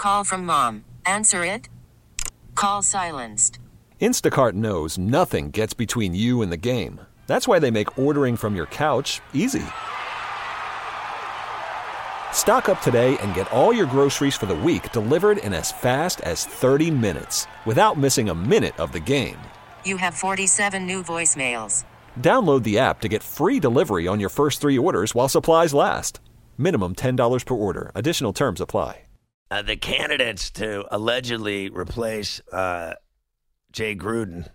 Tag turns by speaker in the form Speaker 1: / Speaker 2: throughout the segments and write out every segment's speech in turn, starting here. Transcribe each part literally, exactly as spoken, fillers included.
Speaker 1: Call from mom. Answer it. Call silenced.
Speaker 2: Instacart knows nothing gets between you and the game. That's why they make ordering from your couch easy. Stock up today and get all your groceries for the week delivered in as fast as thirty minutes without missing a minute of the game.
Speaker 1: You have forty-seven new voicemails.
Speaker 2: Download the app to get free delivery on your first three orders while supplies last. Minimum ten dollars per order. Additional terms apply.
Speaker 3: Uh, the candidates to allegedly replace uh, Jay Gruden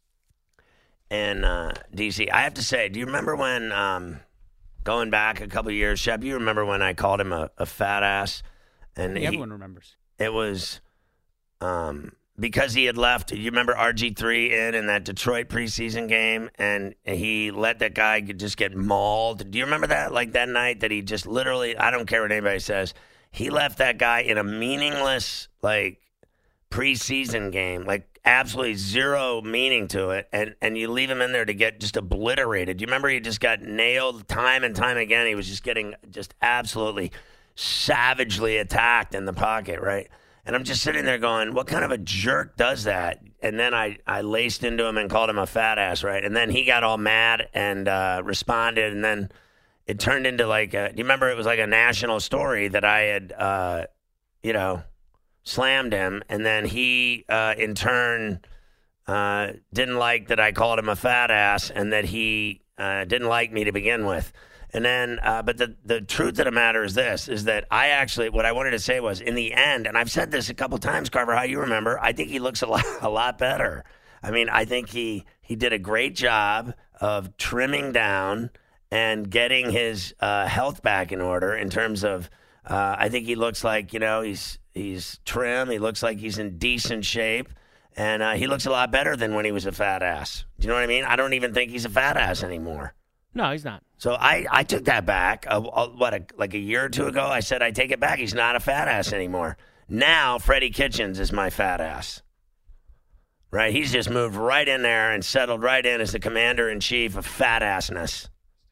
Speaker 3: in uh, D C. I have to say, do you remember when, um, going back a couple of years, Shep, you remember when I called him a, a fat ass? And
Speaker 4: yeah,
Speaker 3: he,
Speaker 4: everyone remembers.
Speaker 3: It was um, because he had left. You remember R G three in in that Detroit preseason game, and he let that guy just get mauled. Do you remember that? Like that night that he just literally, I don't care what anybody says, he left that guy in a meaningless, like, preseason game, like absolutely zero meaning to it, and, and you leave him in there to get just obliterated. Do you remember he just got nailed time and time again? He was just getting just absolutely savagely attacked in the pocket, right? And I'm just sitting there going, what kind of a jerk does that? And then I, I laced into him and called him a fat ass, right? And then he got all mad and uh, responded, and then it turned into like, a, do you remember it was like a national story that I had, uh, you know, slammed him, and then he, uh, in turn, uh, didn't like that I called him a fat ass, and that he uh, didn't like me to begin with. And then, uh, but the, the truth of the matter is this, is that I actually, what I wanted to say was, in the end, and I've said this a couple times, Carver, how you remember, I think he looks a lot, a lot better. I mean, I think he, he did a great job of trimming down and getting his uh, health back in order in terms of, uh, I think he looks like, you know, he's he's trim. He looks like he's in decent shape. And uh, he looks a lot better than when he was a fat ass. Do you know what I mean? I don't even think he's a fat ass anymore.
Speaker 4: No, he's not.
Speaker 3: So I, I took that back. Uh, uh, what, a, like a year or two ago, I said I take it back. He's not a fat ass anymore. Now, Freddie Kitchens is my fat ass. Right? He's just moved right in there and settled right in as the commander-in-chief of fat assness.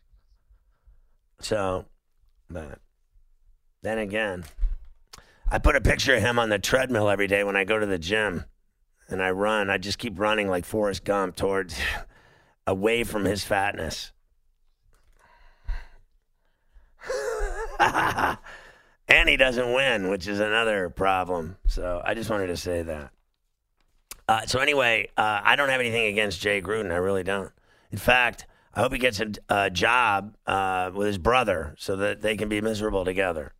Speaker 3: So, but then again, I put a picture of him on the treadmill every day when I go to the gym and I run. I just keep running like Forrest Gump towards, away from his fatness. And he doesn't win, which is another problem. So I just wanted to say that. Uh, so anyway, uh, I don't have anything against Jay Gruden. I really don't. In fact, I hope he gets a, a job uh, with his brother so that they can be miserable together.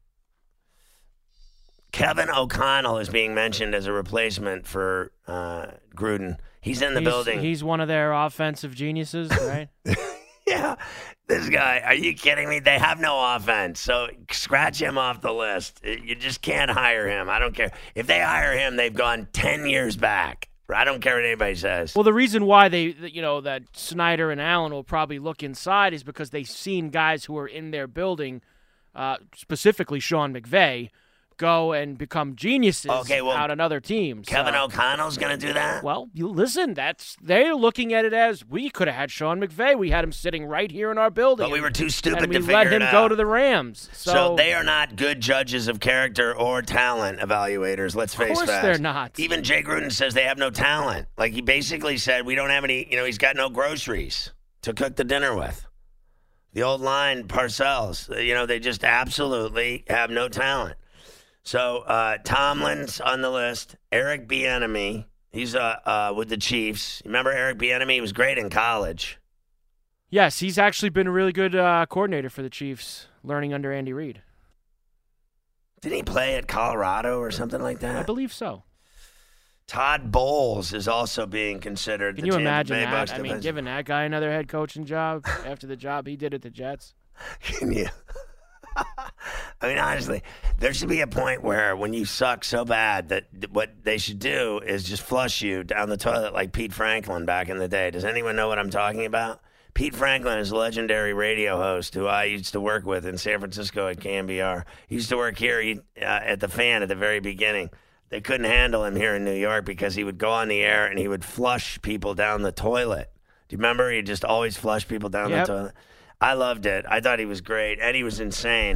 Speaker 3: Kevin O'Connell is being mentioned as a replacement for uh, Gruden. He's in the
Speaker 4: he's,
Speaker 3: building.
Speaker 4: He's one of their offensive geniuses, right?
Speaker 3: Yeah. This guy, are you kidding me? They have no offense, so scratch him off the list. You just can't hire him. I don't care. If they hire him, they've gone ten years back. I don't care what anybody says.
Speaker 4: Well, the reason why they, you know, that Snyder and Allen will probably look inside is because they've seen guys who are in their building, uh, specifically Sean McVay, go and become geniuses
Speaker 3: okay, well,
Speaker 4: out on other teams.
Speaker 3: Kevin
Speaker 4: so,
Speaker 3: O'Connell's going to do that?
Speaker 4: Well, you listen, that's they're looking at it as we could have had Sean McVay. We had him sitting right here in our building.
Speaker 3: But we were too stupid
Speaker 4: and
Speaker 3: to
Speaker 4: we
Speaker 3: figure
Speaker 4: let
Speaker 3: it
Speaker 4: him
Speaker 3: out.
Speaker 4: go to the Rams. So,
Speaker 3: so they are not good judges of character or talent evaluators, let's face facts.
Speaker 4: Of course they're not.
Speaker 3: Even Jay Gruden says they have no talent. Like he basically said, we don't have any, you know, he's got no groceries to cook the dinner with. The old line, Parcells, you know, they just absolutely have no talent. So uh, Tomlin's on the list. Eric Bieniemy, he's uh, uh, with the Chiefs. Remember Eric Bieniemy? He was great in college.
Speaker 4: Yes, he's actually been a really good uh, coordinator for the Chiefs, learning under Andy Reid.
Speaker 3: Didn't he play at Colorado or something like that?
Speaker 4: I believe so.
Speaker 3: Todd Bowles is also being considered.
Speaker 4: Can
Speaker 3: the
Speaker 4: you
Speaker 3: Tampa
Speaker 4: imagine
Speaker 3: Bay
Speaker 4: that?
Speaker 3: Bucks
Speaker 4: I mean,
Speaker 3: defensive-
Speaker 4: giving that guy another head coaching job after the job he did at the Jets.
Speaker 3: Can you? I mean, honestly, there should be a point where when you suck so bad that what they should do is just flush you down the toilet like Pete Franklin back in the day. Does anyone know what I'm talking about? Pete Franklin is a legendary radio host who I used to work with in San Francisco at K M B R. He used to work here he, uh, at the Fan at the very beginning. They couldn't handle him here in New York because he would go on the air and he would flush people down the toilet. Do you remember? He'd just always flush people down
Speaker 4: Yep.
Speaker 3: the toilet. I loved it. I thought he was great, and he was insane.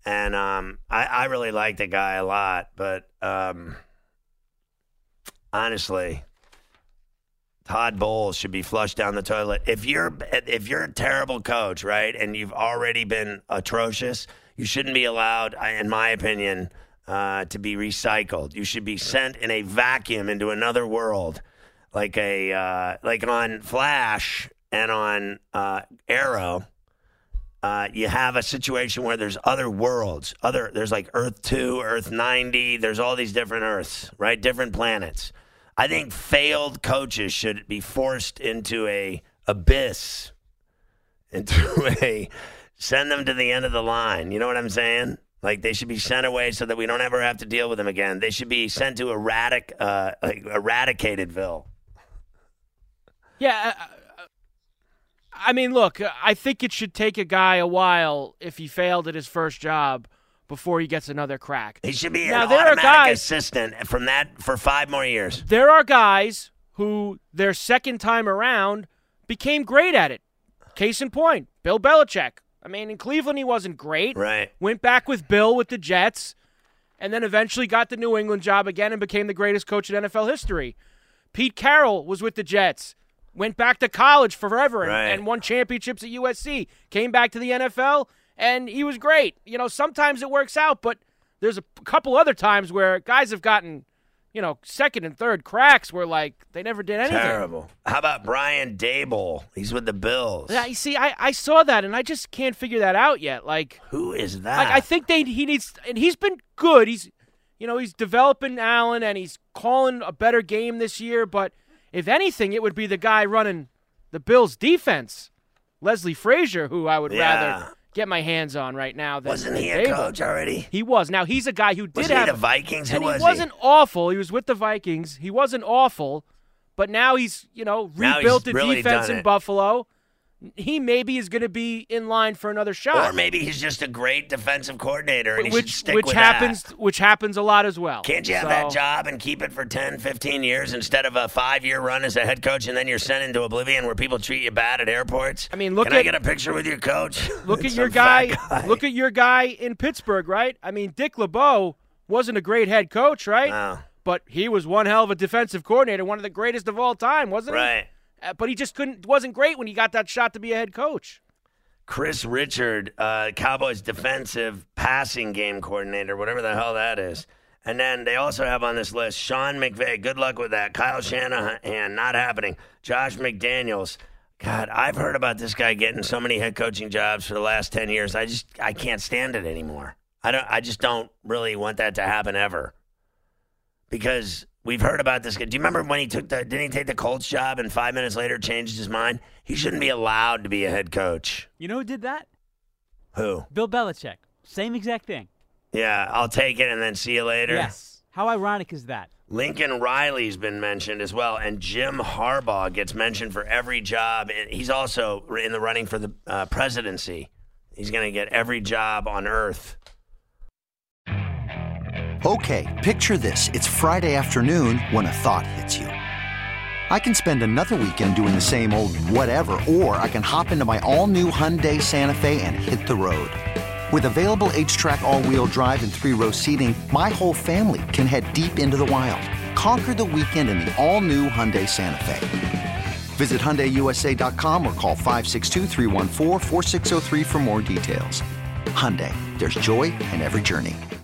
Speaker 3: And um, I, I really like the guy a lot, but um, honestly, Todd Bowles should be flushed down the toilet. If you're if you're a terrible coach, right, and you've already been atrocious, you shouldn't be allowed, in my opinion, uh, to be recycled. You should be sent in a vacuum into another world, like a uh, like on Flash and on uh, Arrow. Uh, you have a situation where there's other worlds, other there's like Earth two, Earth ninety. There's all these different Earths, right? Different planets. I think failed coaches should be forced into a abyss, into a send them to the end of the line. You know what I'm saying? Like they should be sent away so that we don't ever have to deal with them again. They should be sent to erratic, uh, like Eradicatedville.
Speaker 4: Yeah. Uh, I mean, look, I think it should take a guy a while if he failed at his first job before he gets another crack.
Speaker 3: He should be
Speaker 4: now,
Speaker 3: an
Speaker 4: there
Speaker 3: automatic
Speaker 4: are guys,
Speaker 3: assistant from that for five more years.
Speaker 4: There are guys who their second time around became great at it. Case in point, Bill Belichick. I mean, in Cleveland he wasn't great.
Speaker 3: Right.
Speaker 4: Went back with Bill with the Jets, and then eventually got the New England job again and became the greatest coach in N F L history. Pete Carroll was with the Jets. Went back to college forever and,
Speaker 3: right.
Speaker 4: and won championships at U S C. Came back to the N F L, and he was great. You know, sometimes it works out, but there's a couple other times where guys have gotten, you know, second and third cracks where, like, they never did anything.
Speaker 3: Terrible. How about Brian Daboll? He's with the Bills.
Speaker 4: Yeah, you see, I, I saw that, and I just can't figure that out yet. Like,
Speaker 3: who is that?
Speaker 4: Like, I think they he needs – and he's been good. He's, you know, he's developing Allen, and he's calling a better game this year, but – if anything, it would be the guy running the Bills' defense, Leslie Frazier, who I would
Speaker 3: yeah.
Speaker 4: rather get my hands on right now. Than,
Speaker 3: Wasn't
Speaker 4: than
Speaker 3: he
Speaker 4: Daboll.
Speaker 3: a coach already?
Speaker 4: He was. Now, he's a guy who did
Speaker 3: Wasn't
Speaker 4: have
Speaker 3: he the Vikings? Who
Speaker 4: and
Speaker 3: was
Speaker 4: he wasn't
Speaker 3: he?
Speaker 4: awful. He was with the Vikings. He wasn't awful, but now he's, you know, rebuilt the
Speaker 3: really
Speaker 4: defense in
Speaker 3: it.
Speaker 4: Buffalo. He maybe is going to be in line for another shot.
Speaker 3: Or maybe he's just a great defensive coordinator and he
Speaker 4: which,
Speaker 3: should stick
Speaker 4: which
Speaker 3: with
Speaker 4: happens,
Speaker 3: that.
Speaker 4: Which happens a lot as well.
Speaker 3: Can't you have
Speaker 4: so,
Speaker 3: that job and keep it for ten, fifteen years instead of a five-year run as a head coach and then you're sent into oblivion where people treat you bad at airports?
Speaker 4: I mean, look
Speaker 3: Can
Speaker 4: at,
Speaker 3: I get a picture with your coach?
Speaker 4: Look at
Speaker 3: Some
Speaker 4: your guy,
Speaker 3: guy.
Speaker 4: Look at your guy in Pittsburgh, right? I mean, Dick LeBeau wasn't a great head coach, right?
Speaker 3: No.
Speaker 4: But he was one hell of a defensive coordinator, one of the greatest of all time, wasn't he?
Speaker 3: Right.
Speaker 4: Uh, but he just couldn't wasn't great when he got that shot to be a head coach.
Speaker 3: Chris Richard, uh, Cowboys defensive passing game coordinator, whatever the hell that is. And then they also have on this list Sean McVay. Good luck with that. Kyle Shanahan, not happening. Josh McDaniels. God, I've heard about this guy getting so many head coaching jobs for the last ten years. I just I can't stand it anymore. I don't. I just don't really want that to happen ever. Because we've heard about this guy. Do you remember when he took the, didn't he take the Colts job and five minutes later changed his mind? He shouldn't be allowed to be a head coach.
Speaker 5: You know who did that?
Speaker 3: Who?
Speaker 5: Bill Belichick. Same exact thing.
Speaker 3: Yeah, I'll take it and then see you later.
Speaker 5: Yes. How ironic is that?
Speaker 3: Lincoln Riley's been mentioned as well, and Jim Harbaugh gets mentioned for every job. And he's also in the running for the uh, presidency. He's going to get every job on earth.
Speaker 6: Okay, picture this. It's Friday afternoon when a thought hits you. I can spend another weekend doing the same old whatever, or I can hop into my all-new Hyundai Santa Fe and hit the road. With available H-Track all-wheel drive and three-row seating, my whole family can head deep into the wild. Conquer the weekend in the all-new Hyundai Santa Fe. Visit Hyundai U S A dot com or call five six two, three one four, four six zero three for more details. Hyundai, there's joy in every journey.